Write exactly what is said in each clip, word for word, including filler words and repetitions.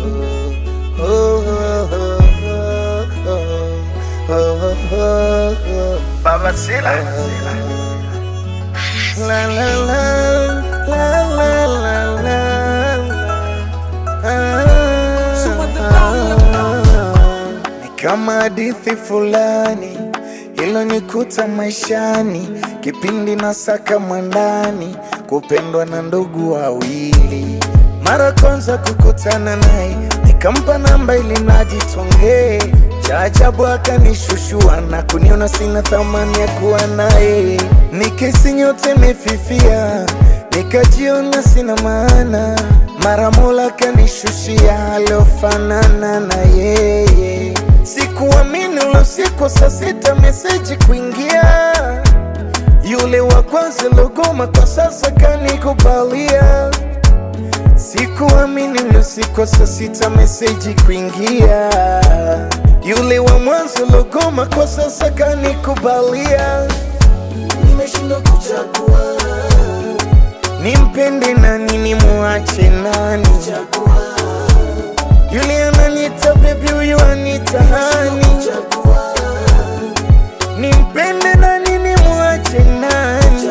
Baba Sila. La la la la la la la. Ni kama hadithi fulani ilonikuta maishani, kipindi nasaka mwandani, kupendwa na ndugu wawili. Mara kwanza kukutana naye, nikampa namba ili najitongee. Cha ajabu akanishushua na kuniona sina thamani ya kuwa naye. Nikisi nyote mefifia, nikajiona sina maana. Mara Mola kanishushia aliofanana na yeye. Sikuamini ule usiku saa sita meseji kuingia. Yule wa kwanza logoma kwa sasa kanikubalia. Sikuamini ule usiku saa sita meseji kuingia. Yule wa mwanzo logoma kwa sasa kanikubalia. Nimeshindwa kuchagua, nimpende nani nimuache nani? Yule ananiita baby, huyu anita hani. Nimpende nani nimuache nani?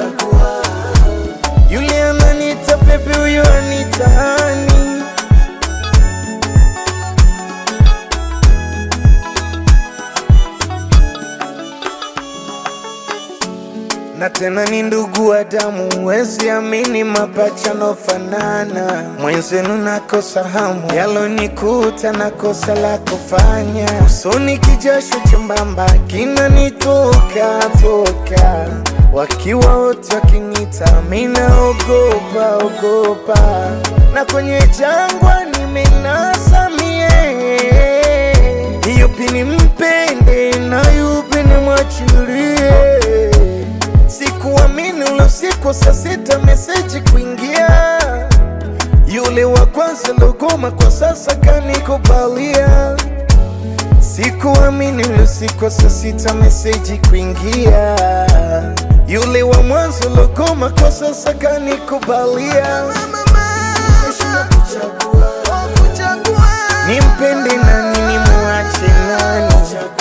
Yule ananiita baby, huyu anita hani. Na tena ni ndugu wa damu, huwezi amini mapacha nofanana. Mwenzenu nakosa hamu, yalonikuta na kosa la kufanya. Usoni kijasho chembamba kinanitoka toka. Wakiwa wote wakinita mina ogopa ogopa. Na kwenye jangwa nimenasa mie. Yupi nimpende na yupi nimwachilie? Sikuamini ule usiku saa sita meseji kuingia. Yule wa kwanza logoma kwa sasa kanikubalia. Sikuamini ule usiku saa sita meseji kuingia. Yule wa mwanzo logoma kwa sasa kanikubalia. Nimpende nani nimuache nani?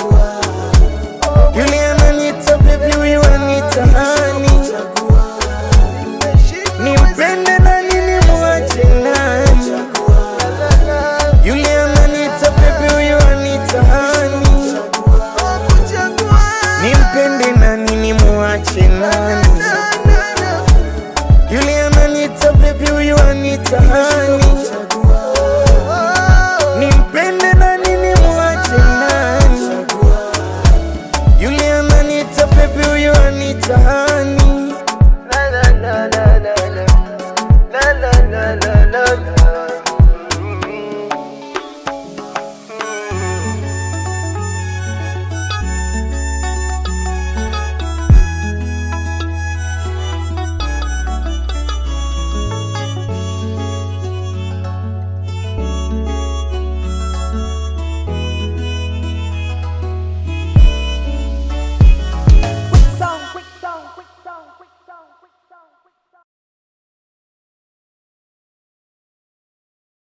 Yule ananiita baby, huyu anita hani. Nimpende nani nimuache nani? Yule ananiita baby, huyu anita hani. Nimpende nani nimuache nani? Yule ananiita baby, huyu anita hani. Nimpende nani nimuache nani? Yule ananiita baby, huyu anita hani.